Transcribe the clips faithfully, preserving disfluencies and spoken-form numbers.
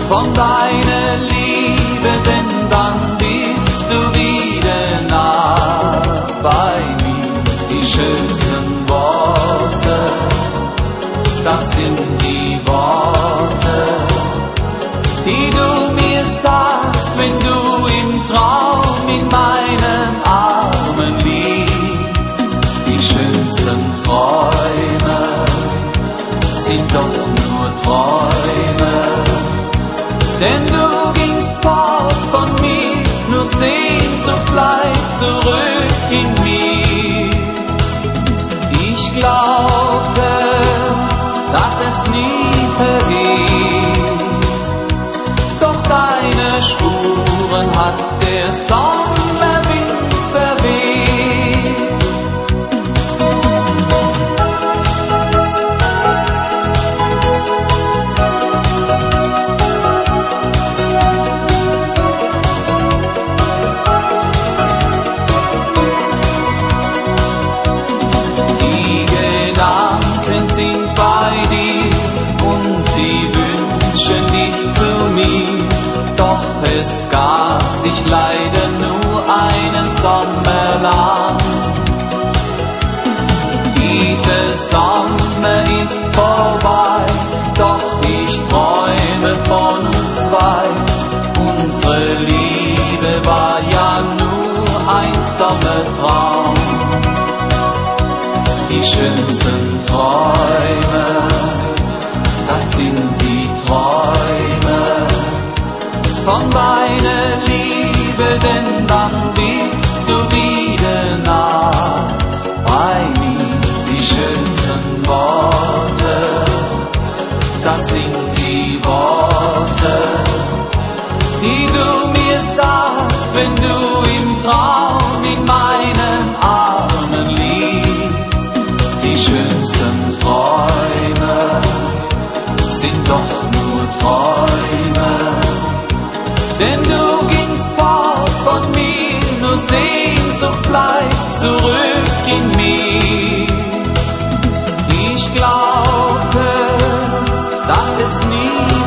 von deiner Liebe, denn dann bist du wieder nah bei mir. Die schönsten Worte, das sind die Worte, die du mir sagst, wenn du im Traum in meinen Armen liegst. Die schönsten Träume sind doch nur Träume, denn du gingst fort von mir, nur Sehnsucht bleibt zurück in mir. Ich glaubte, dass es nie vergeht, doch deine Spuren hat der Sommerwind verweht. Die Gedanken sind bei dir und sie wünschen dich zu mir, doch es gab dich leider nur einen Sommer lang. Dieser Sommer ist vorbei, doch ich träume von uns zwei. Unsere Liebe war ja nur ein Sommertraum. Die schönsten Träume, das sind die Träume von deiner Liebe, denn dann bist du wieder nah bei mir. Die schönsten Worte, das sind die Worte, die du mir sagst, wenn du im Traum in meinen Armen liegst. Die schönsten Träume sind doch nur Träume, denn du gingst fort von mir, nur Sehnsucht bleibt zurück in mir. Ich glaubte, dass es nie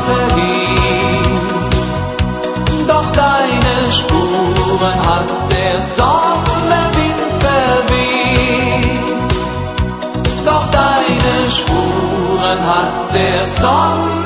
vergeht, doch deine Spuren hat der Sommerwind verweht. Doch deine Spuren hat der Sommerwind